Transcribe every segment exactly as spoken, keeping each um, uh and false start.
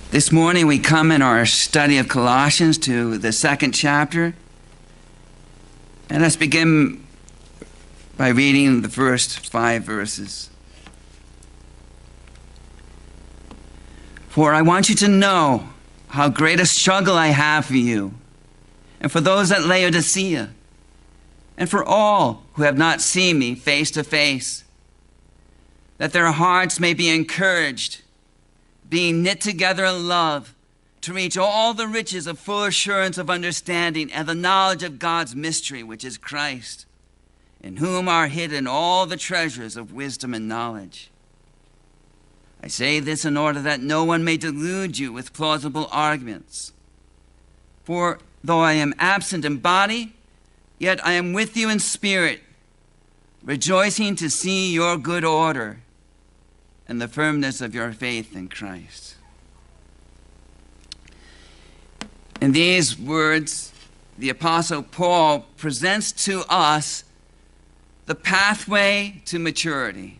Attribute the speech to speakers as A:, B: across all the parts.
A: This morning we come in our study of Colossians to the second chapter. And let's begin by reading the first five verses. For I want you to know how great a struggle I have for you, and for those at Laodicea, and for all who have not seen me face to face, that their hearts may be encouraged, being knit together in love, to reach all the riches of full assurance of understanding and the knowledge of God's mystery, which is Christ, in whom are hidden all the treasures of wisdom and knowledge. I say this in order that no one may delude you with plausible arguments. For though I am absent in body, yet I am with you in spirit, rejoicing to see your good order and the firmness of your faith in Christ. In these words, the Apostle Paul presents to us the pathway to maturity.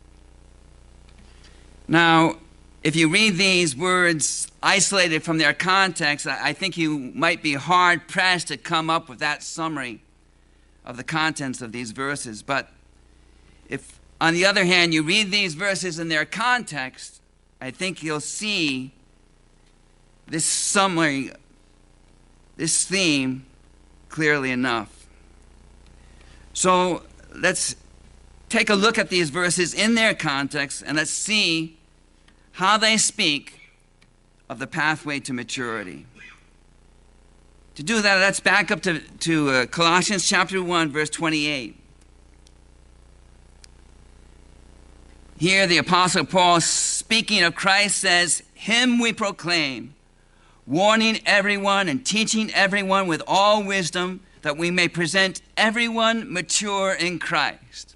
A: Now, if you read these words isolated from their context, I think you might be hard-pressed to come up with that summary of the contents of these verses. But if, on the other hand, you read these verses in their context, I think you'll see this summary, this theme, clearly enough. So let's take a look at these verses in their context, and let's see how they speak of the pathway to maturity. To do that, let's back up to, to uh, Colossians chapter one, verse twenty-eight. Here the Apostle Paul, speaking of Christ, says, "Him we proclaim, warning everyone and teaching everyone with all wisdom, that we may present everyone mature in Christ."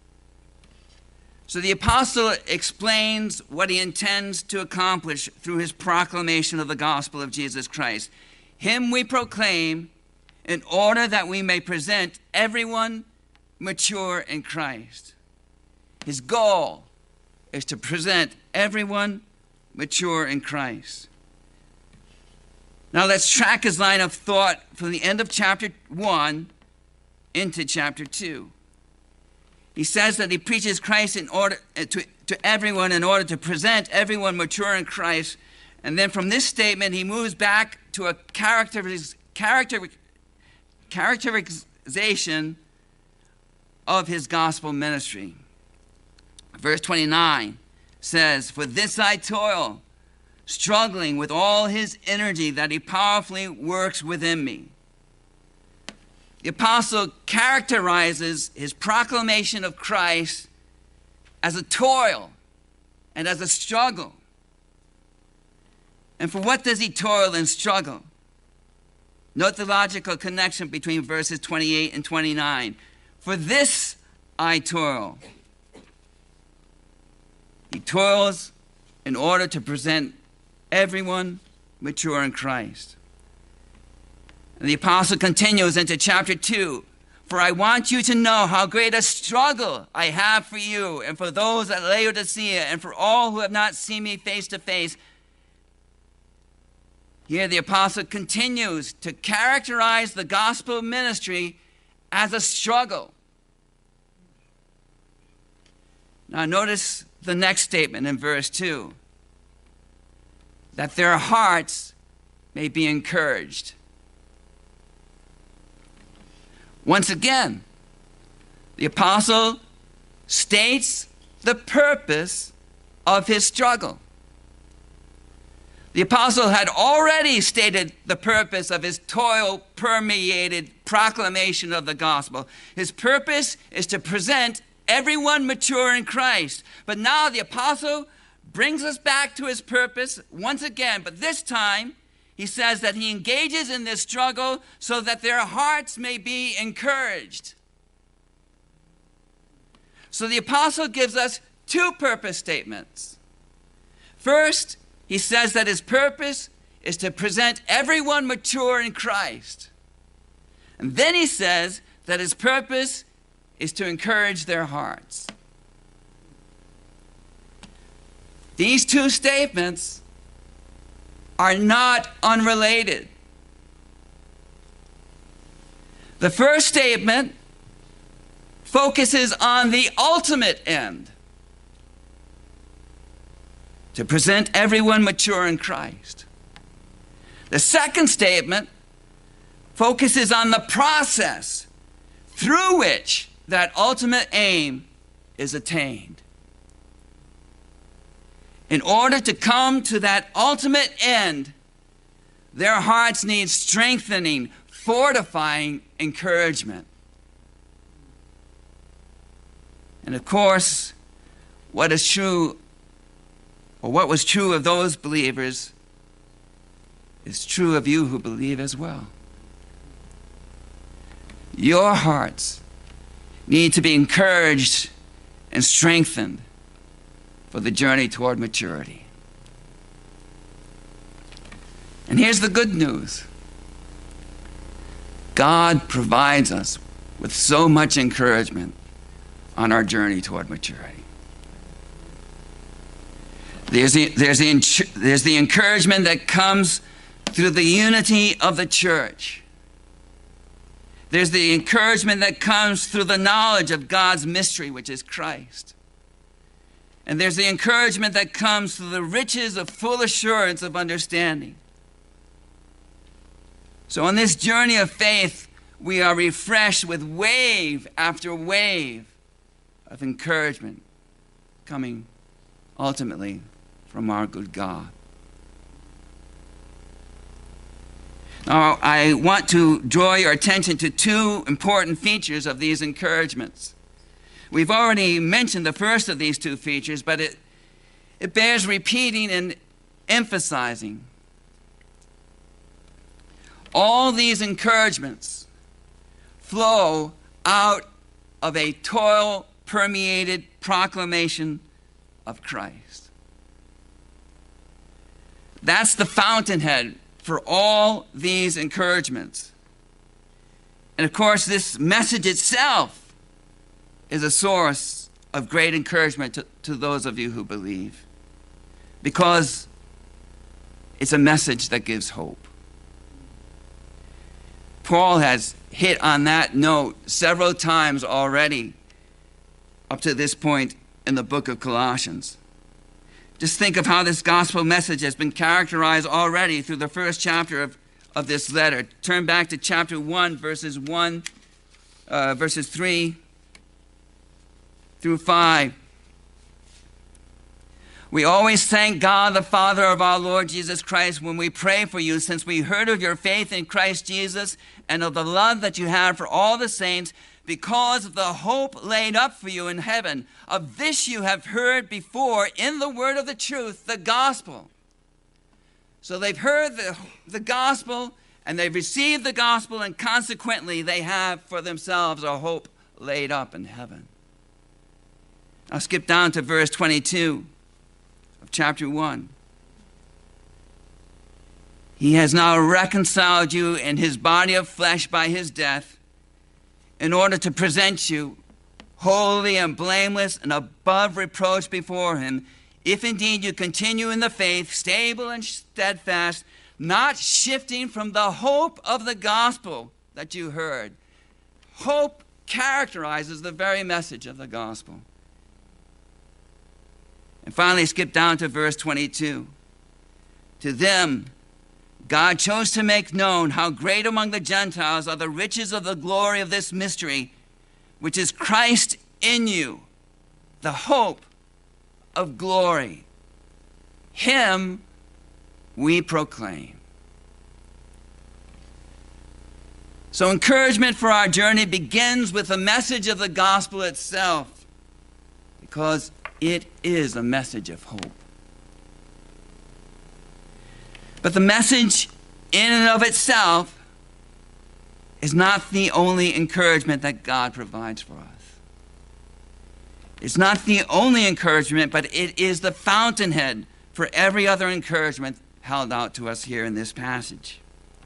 A: So the apostle explains what he intends to accomplish through his proclamation of the gospel of Jesus Christ. Him we proclaim in order that we may present everyone mature in Christ. His goal is to present everyone mature in Christ. Now let's track his line of thought from the end of chapter one into chapter two. He says that he preaches Christ in order to, to everyone in order to present everyone mature in Christ. And then from this statement, he moves back to a characteriz, character, characterization of his gospel ministry. Verse twenty-nine says, "For this I toil, struggling with all his energy that he powerfully works within me." The apostle characterizes his proclamation of Christ as a toil and as a struggle. And for what does he toil and struggle? Note the logical connection between verses twenty-eight and twenty-nine. For this I toil. He toils in order to present everyone mature in Christ. And the apostle continues into chapter two. "For I want you to know how great a struggle I have for you and for those at Laodicea and for all who have not seen me face to face." Here the apostle continues to characterize the gospel ministry as a struggle. Now notice the next statement in verse two. "That their hearts may be encouraged." Once again, the apostle states the purpose of his struggle. The apostle had already stated the purpose of his toil-permeated proclamation of the gospel. His purpose is to present everyone mature in Christ. But now the apostle brings us back to his purpose once again, but this time he says that he engages in this struggle so that their hearts may be encouraged. So the apostle gives us two purpose statements. First, he says that his purpose is to present everyone mature in Christ. And then he says that his purpose is to encourage their hearts. These two statements are not unrelated. The first statement focuses on the ultimate end, to present everyone mature in Christ. The second statement focuses on the process through which that ultimate aim is attained. In order to come to that ultimate end, their hearts need strengthening, fortifying encouragement. And of course, what is true, or what was true of those believers, is true of you who believe as well. Your hearts need to be encouraged and strengthened for the journey toward maturity. And here's the good news. God provides us with so much encouragement on our journey toward maturity. There's the, there's the, there's the encouragement that comes through the unity of the church. There's the encouragement that comes through the knowledge of God's mystery, which is Christ. And there's the encouragement that comes through the riches of full assurance of understanding. So on this journey of faith, we are refreshed with wave after wave of encouragement coming ultimately from our good God. Now, I want to draw your attention to two important features of these encouragements. We've already mentioned the first of these two features, but it, it bears repeating and emphasizing. All these encouragements flow out of a toil-permeated proclamation of Christ. That's the fountainhead for all these encouragements. And of course, this message itself is a source of great encouragement to, to those of you who believe, because it's a message that gives hope. Paul has hit on that note several times already up to this point in the book of Colossians. Just think of how this gospel message has been characterized already through the first chapter of, of this letter. Turn back to chapter one, verses one, uh, verses three through five. We always thank God, the Father of our Lord Jesus Christ, when we pray for you, since we heard of your faith in Christ Jesus and of the love that you have for all the saints, because of the hope laid up for you in heaven. Of this you have heard before in the word of the truth, the gospel. So they've heard the, the gospel, and they've received the gospel, and consequently they have for themselves a hope laid up in heaven. I'll skip down to verse twenty-two of chapter one. He has now reconciled you in his body of flesh by his death, in order to present you holy and blameless and above reproach before him, if indeed you continue in the faith, stable and steadfast, not shifting from the hope of the gospel that you heard. Hope characterizes the very message of the gospel. And finally, skip down to verse twenty-two. To them, God chose to make known how great among the Gentiles are the riches of the glory of this mystery, which is Christ in you, the hope of glory. Him we proclaim. So encouragement for our journey begins with the message of the gospel itself, because it is a message of hope. But the message in and of itself is not the only encouragement that God provides for us. It's not the only encouragement, but it is the fountainhead for every other encouragement held out to us here in this passage.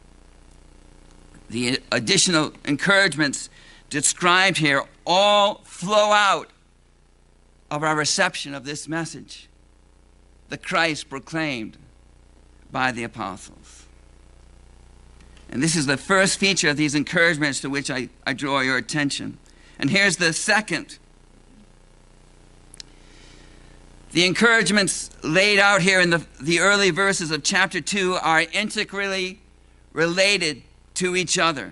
A: The additional encouragements described here all flow out of our reception of this message, the Christ proclaimed by the apostles. And this is the first feature of these encouragements to which I, I draw your attention. And here's the second. The encouragements laid out here in the, the early verses of chapter two are integrally related to each other.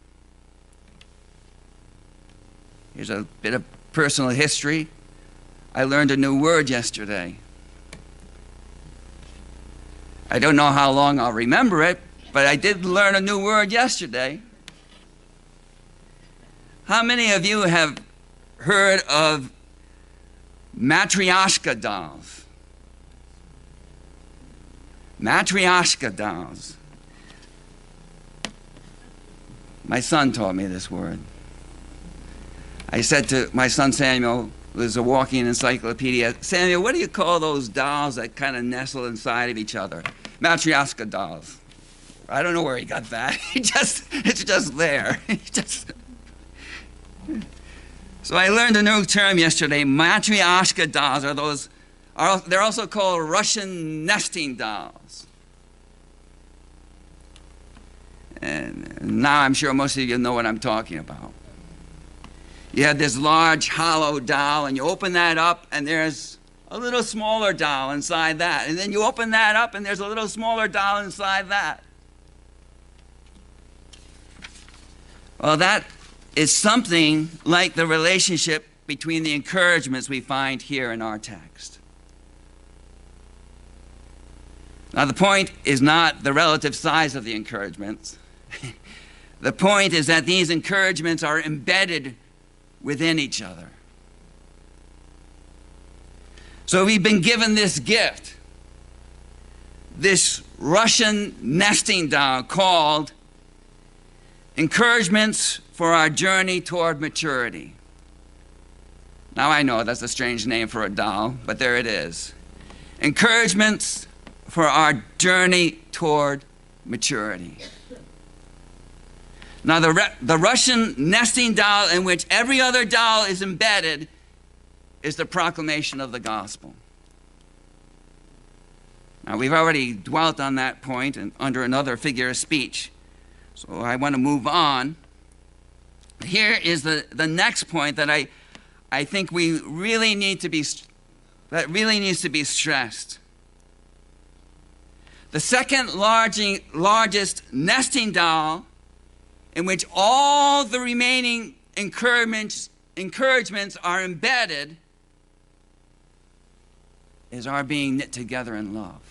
A: Here's a bit of personal history. I learned a new word yesterday. I don't know how long I'll remember it, but I did learn a new word yesterday. How many of you have heard of Matryoshka dolls? Matryoshka dolls. My son taught me this word. I said to my son Samuel, who is a walking encyclopedia, Samuel, what do you call those dolls that kind of nestle inside of each other? Matryoshka dolls. I don't know where he got that. He just, it's just there. He just. So I learned a new term yesterday. Matryoshka dolls are those, are, they're also called Russian nesting dolls. And now I'm sure most of you know what I'm talking about. You have this large hollow doll, and you open that up, and there's a little smaller doll inside that. And then you open that up, and there's a little smaller doll inside that. Well, that is something like the relationship between the encouragements we find here in our text. Now, the point is not the relative size of the encouragements. The point is that these encouragements are embedded within each other. So we've been given this gift, this Russian nesting doll called Encouragements for Our Journey Toward Maturity. Now I know that's a strange name for a doll, but there it is. Encouragements for Our Journey Toward Maturity. Now the, the Russian nesting doll in which every other doll is embedded is the proclamation of the gospel. Now we've already dwelt on that point and under another figure of speech. So I want to move on. Here is the, the next point that I, I think we really need to be, that really needs to be stressed. The second large, largest nesting doll in which all the remaining encouragements, encouragements are embedded is our being knit together in love.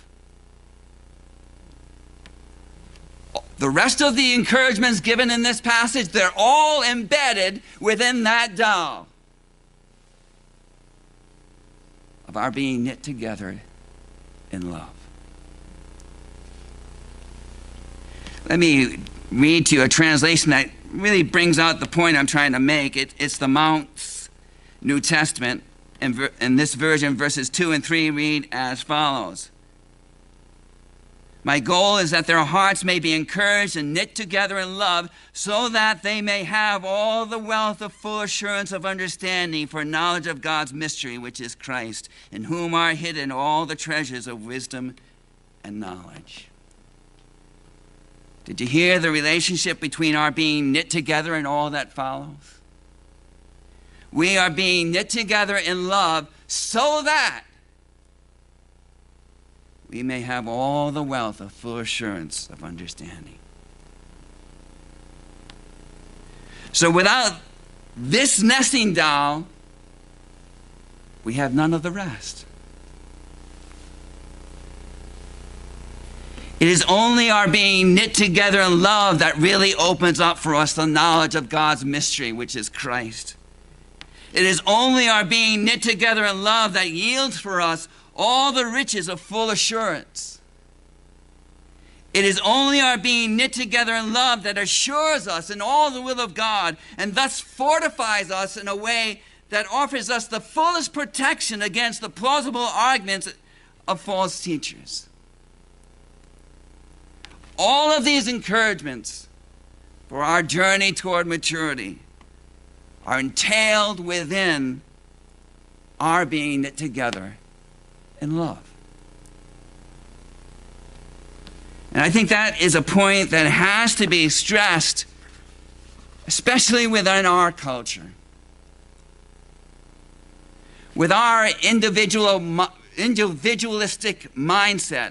A: The rest of the encouragements given in this passage, they're all embedded within that doll of our being knit together in love. Let me read to you a translation that really brings out the point I'm trying to make. It, it's the Mount's New Testament. In, ver, in this version, verses two and three read as follows. My goal is that their hearts may be encouraged and knit together in love so that they may have all the wealth of full assurance of understanding for knowledge of God's mystery, which is Christ, in whom are hidden all the treasures of wisdom and knowledge. Did you hear the relationship between our being knit together and all that follows? We are being knit together in love so that we may have all the wealth of full assurance of understanding. So without this nesting doll, we have none of the rest. It is only our being knit together in love that really opens up for us the knowledge of God's mystery, which is Christ. It is only our being knit together in love that yields for us all the riches of full assurance. It is only our being knit together in love that assures us in all the will of God and thus fortifies us in a way that offers us the fullest protection against the plausible arguments of false teachers. All of these encouragements for our journey toward maturity are entailed within our being knit together in love. And I think that is a point that has to be stressed, especially within our culture. With our individual, individualistic mindset,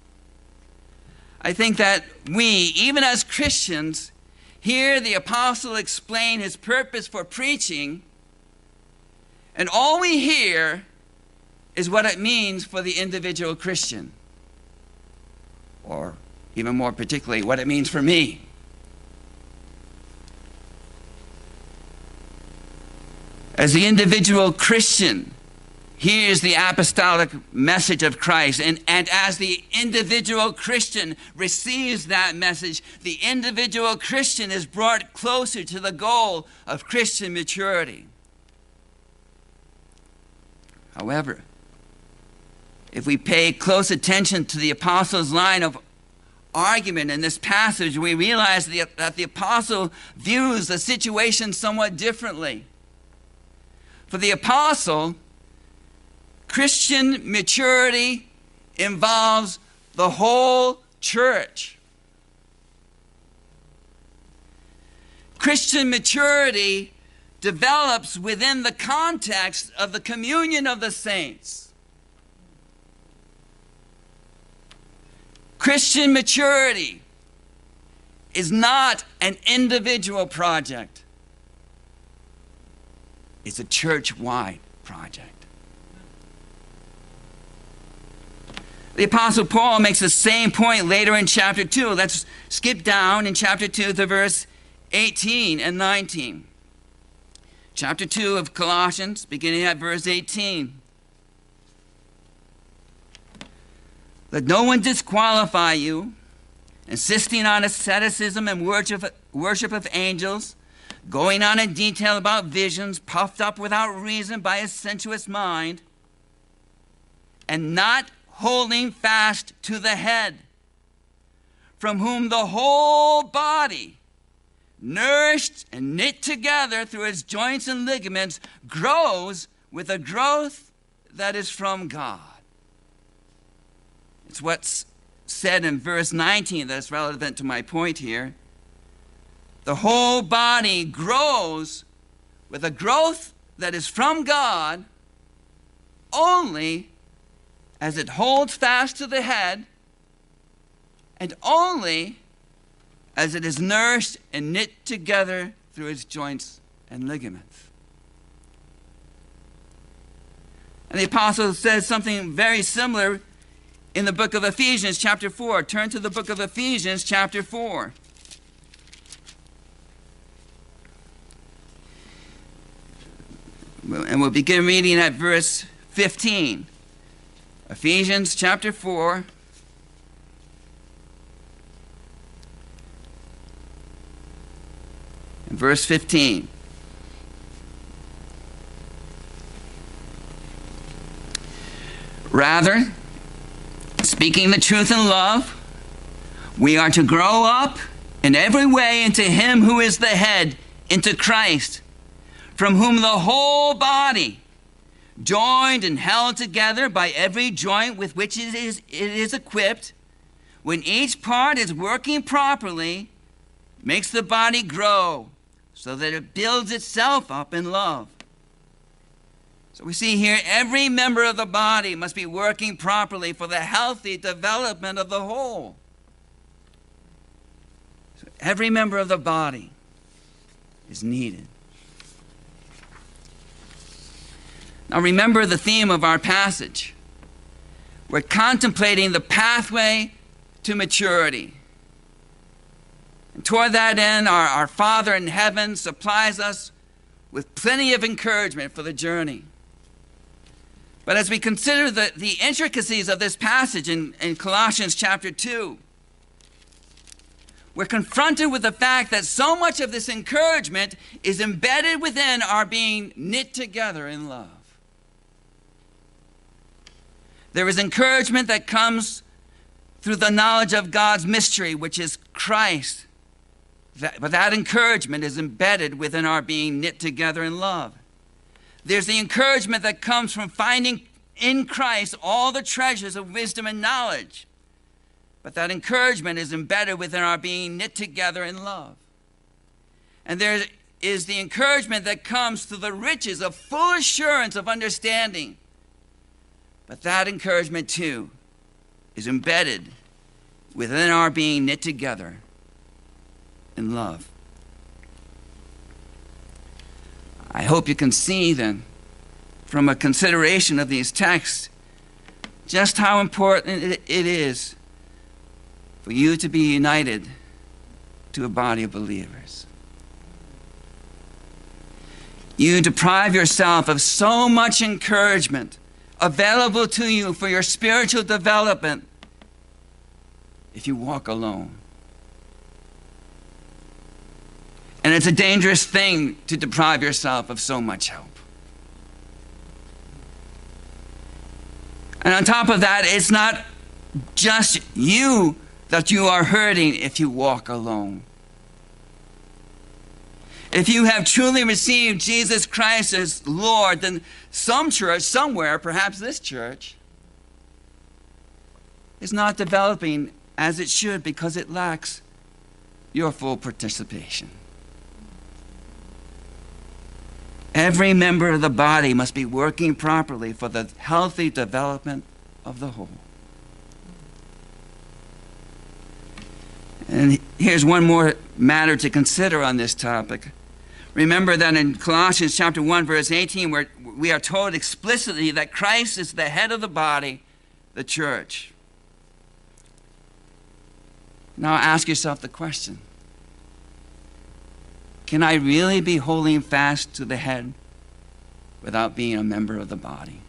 A: I think that we, even as Christians, hear the apostle explain his purpose for preaching, and all we hear is what it means for the individual Christian. Or even more particularly, what it means for me. As the individual Christian hears the apostolic message of Christ, and, and as the individual Christian receives that message, the individual Christian is brought closer to the goal of Christian maturity. However, if we pay close attention to the apostle's line of argument in this passage, we realize that the apostle views the situation somewhat differently. For the apostle, Christian maturity involves the whole church. Christian maturity develops within the context of the communion of the saints. Christian maturity is not an individual project. It's a church-wide project. The Apostle Paul makes the same point later in chapter two. Let's skip down in chapter two to verse eighteen and nineteen. Chapter two of Colossians, beginning at verse eighteen. Let no one disqualify you, insisting on asceticism and worship, worship of angels, going on in detail about visions, puffed up without reason by a sensuous mind, and not holding fast to the head, from whom the whole body, nourished and knit together through its joints and ligaments, grows with a growth that is from God. It's what's said in verse nineteen that's relevant to my point here. The whole body grows with a growth that is from God only as it holds fast to the head, and only as it is nourished and knit together through its joints and ligaments. And the apostle says something very similar in the book of Ephesians, chapter four. Turn to the book of Ephesians, chapter four. And we'll begin reading at verse fifteen. Ephesians, chapter four. And verse fifteen. Rather, speaking the truth in love, we are to grow up in every way into him who is the head, into Christ, from whom the whole body, joined and held together by every joint with which it is, it is equipped, when each part is working properly, makes the body grow so that it builds itself up in love. So we see here every member of the body must be working properly for the healthy development of the whole. So every member of the body is needed. Now remember the theme of our passage. We're contemplating the pathway to maturity. And toward that end, our, our Father in heaven supplies us with plenty of encouragement for the journey. But as we consider the, the intricacies of this passage in, in Colossians chapter two, we're confronted with the fact that so much of this encouragement is embedded within our being knit together in love. There is encouragement that comes through the knowledge of God's mystery, which is Christ. That, but that encouragement is embedded within our being knit together in love. There's the encouragement that comes from finding in Christ all the treasures of wisdom and knowledge. But that encouragement is embedded within our being knit together in love. And there is the encouragement that comes through the riches of full assurance of understanding. But that encouragement, too, is embedded within our being knit together in love. I hope you can see, then, from a consideration of these texts, just how important it is for you to be united to a body of believers. You deprive yourself of so much encouragement available to you for your spiritual development if you walk alone. And it's a dangerous thing to deprive yourself of so much help. And on top of that, it's not just you that you are hurting if you walk alone. If you have truly received Jesus Christ as Lord, then some church, somewhere, perhaps this church, is not developing as it should because it lacks your full participation. Every member of the body must be working properly for the healthy development of the whole. And here's one more matter to consider on this topic. Remember that in Colossians chapter one, verse eighteen, where we are told explicitly that Christ is the head of the body, the church. Now ask yourself the question, can I really be holding fast to the head without being a member of the body?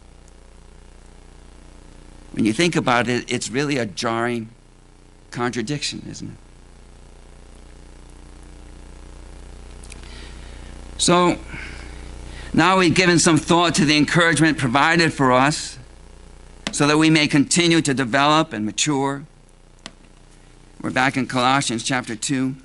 A: When you think about it, it's really a jarring contradiction, isn't it? So, now we've given some thought to the encouragement provided for us so that we may continue to develop and mature. We're back in Colossians chapter two.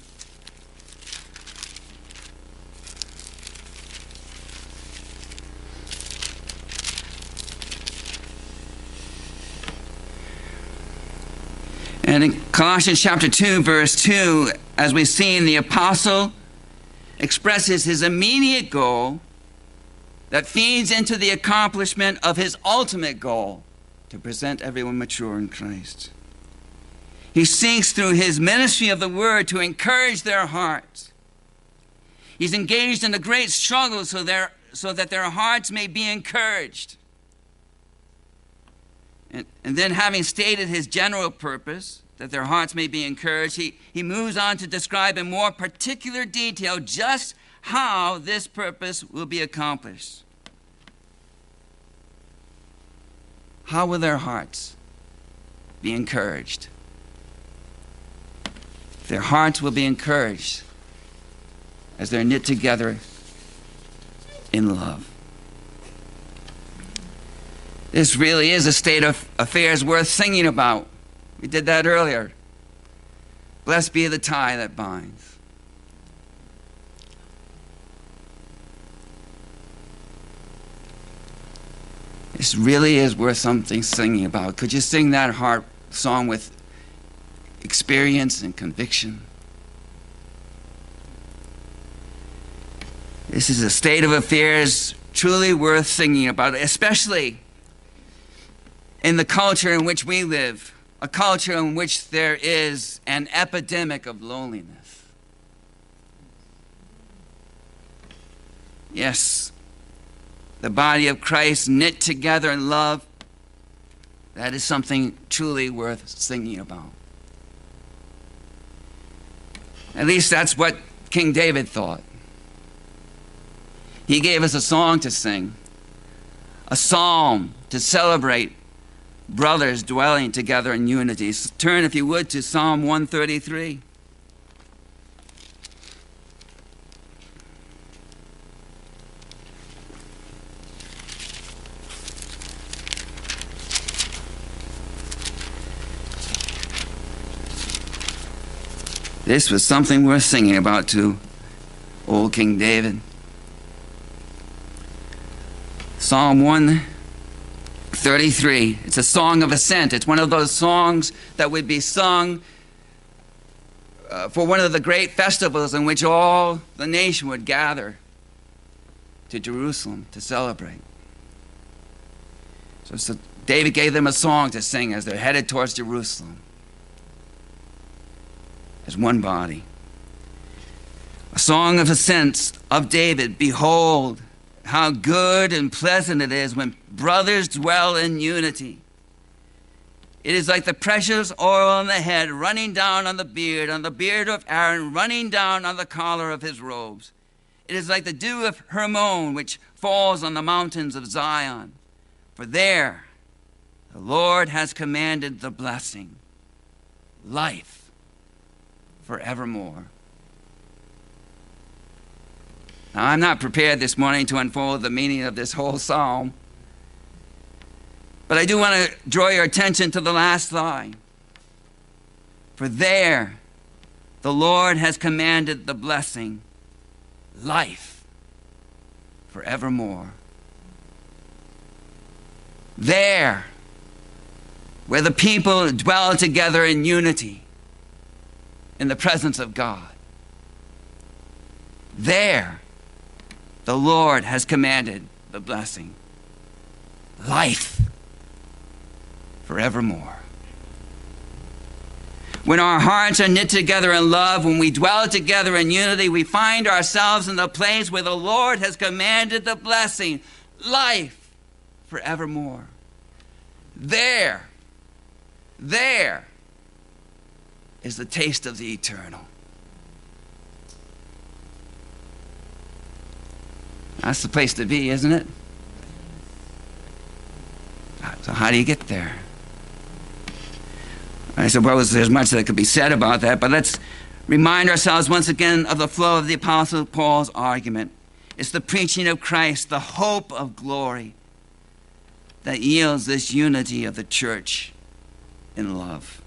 A: And in Colossians chapter two, verse two, as we've seen, the apostle expresses his immediate goal that feeds into the accomplishment of his ultimate goal to present everyone mature in Christ. He seeks through his ministry of the word to encourage their hearts. He's engaged in a great struggle so, their, so that their hearts may be encouraged. And, and then, having stated his general purpose, that their hearts may be encouraged, he, he moves on to describe in more particular detail just how this purpose will be accomplished. How will their hearts be encouraged? Their hearts will be encouraged as they're knit together in love. This really is a state of affairs worth singing about. We did that earlier. Blessed be the tie that binds. This really is worth something singing about. Could you sing that heart song with experience and conviction? This is a state of affairs truly worth singing about, especially in the culture in which we live, a culture in which there is an epidemic of loneliness. Yes, the body of Christ knit together in love, that is something truly worth singing about. At least that's what King David thought. He gave us a song to sing, a psalm to celebrate brothers dwelling together in unity. So turn, if you would, to Psalm one thirty-three. This was something worth singing about to old King David. Psalm one thirty-three. It's a song of ascent. It's one of those songs that would be sung uh, for one of the great festivals in which all the nation would gather to Jerusalem to celebrate. So, so David gave them a song to sing as they're headed towards Jerusalem as one body. A song of ascent of David. Behold, how good and pleasant it is when brothers dwell in unity. It is like the precious oil on the head running down on the beard, on the beard of Aaron running down on the collar of his robes. It is like the dew of Hermon which falls on the mountains of Zion. For there the Lord has commanded the blessing, life forevermore. Now, I'm not prepared this morning to unfold the meaning of this whole psalm, but I do want to draw your attention to the last line. For there the Lord has commanded the blessing, life forevermore. There, where the people dwell together in unity in the presence of God, there the Lord has commanded the blessing, life forevermore. When our hearts are knit together in love, when we dwell together in unity, we find ourselves in the place where the Lord has commanded the blessing, life forevermore. There, there is the taste of the eternal. That's the place to be, isn't it? So how do you get there? I suppose there's much that could be said about that, but let's remind ourselves once again of the flow of the Apostle Paul's argument. It's the preaching of Christ, the hope of glory, that yields this unity of the church in love.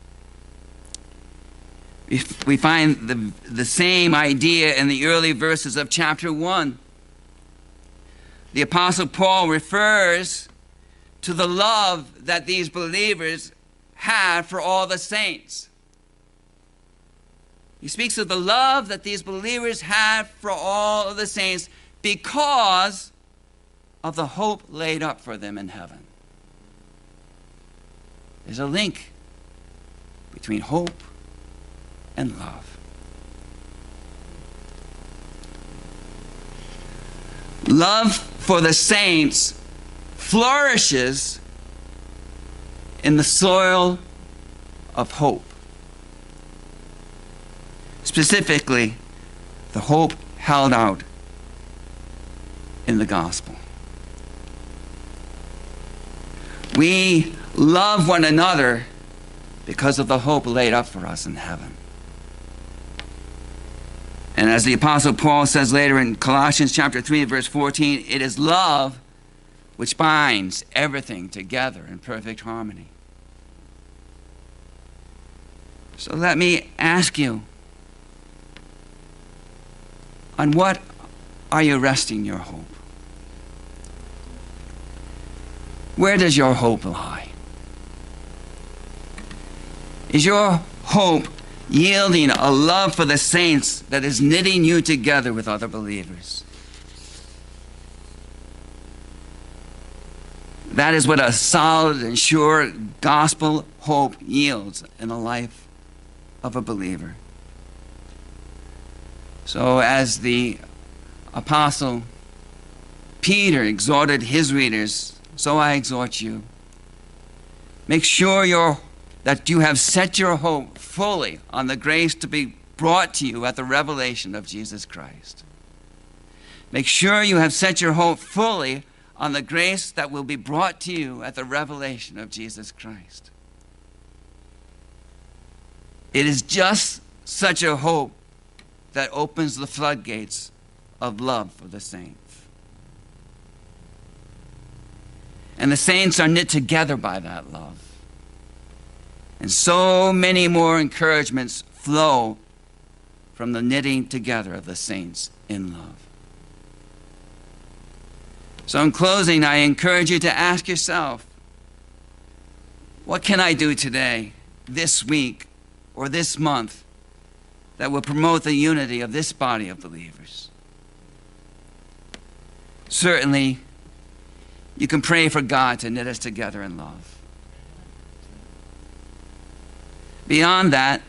A: We find the, the same idea in the early verses of chapter one. The Apostle Paul refers to the love that these believers had for all the saints. He speaks of the love that these believers had for all of the saints because of the hope laid up for them in heaven. There's a link between hope and love. Love for the saints flourishes in the soil of hope. Specifically, the hope held out in the gospel. We love one another because of the hope laid up for us in heaven. And as the Apostle Paul says later in Colossians chapter three, verse fourteen, it is love which binds everything together in perfect harmony. So let me ask you, on what are you resting your hope? Where does your hope lie? Is your hope yielding a love for the saints that is knitting you together with other believers? That is what a solid and sure gospel hope yields in the life of a believer. So as the Apostle Peter exhorted his readers, so I exhort you. Make sure you're, that you have set your hope fully on the grace to be brought to you at the revelation of Jesus Christ. Make sure you have set your hope fully on the grace that will be brought to you at the revelation of Jesus Christ. It is just such a hope that opens the floodgates of love for the saints. And the saints are knit together by that love. And so many more encouragements flow from the knitting together of the saints in love. So in closing, I encourage you to ask yourself, What can I do today, this week, or this month that will promote the unity of this body of believers? Certainly, you can pray for God to knit us together in love. Beyond that,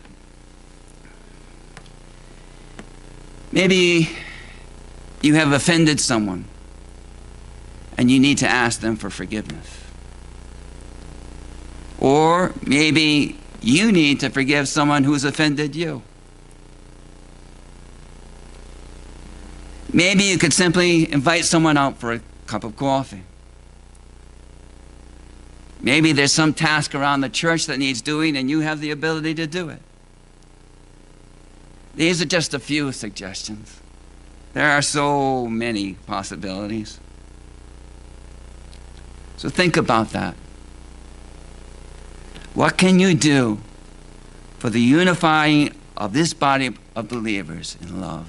A: maybe you have offended someone and you need to ask them for forgiveness. Or maybe you need to forgive someone who's offended you. Maybe you could simply invite someone out for a cup of coffee. Maybe there's some task around the church that needs doing and you have the ability to do it. These are just a few suggestions. There are so many possibilities. So think about that. What can you do for the unifying of this body of believers in love?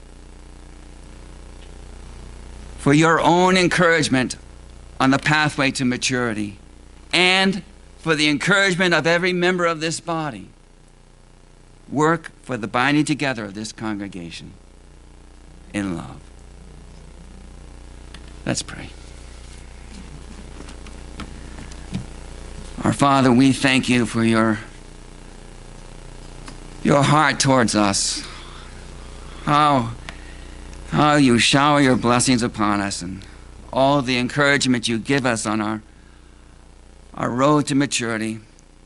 A: For your own encouragement on the pathway to maturity, and for the encouragement of every member of this body, work for the binding together of this congregation in love. Let's pray. Our Father, we thank you for your, your heart towards us. How, how you shower your blessings upon us and all the encouragement you give us on our, our road to maturity,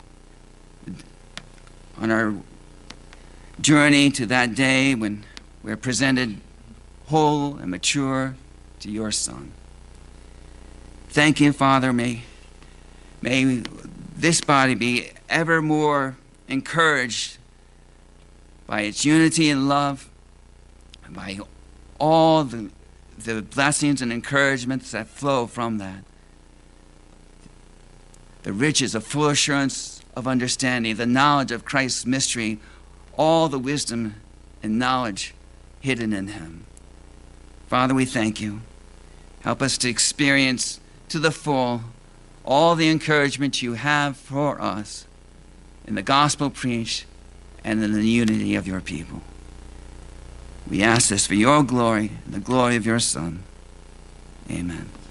A: on our journey to that day when we're presented whole and mature to your Son. Thank you, Father. May, may this body be ever more encouraged by its unity and love, and by all the, the blessings and encouragements that flow from that. The riches of full assurance of understanding, the knowledge of Christ's mystery, all the wisdom and knowledge hidden in him. Father, we thank you. Help us to experience to the full all the encouragement you have for us in the gospel preached and in the unity of your people. We ask this for your glory and the glory of your Son. Amen.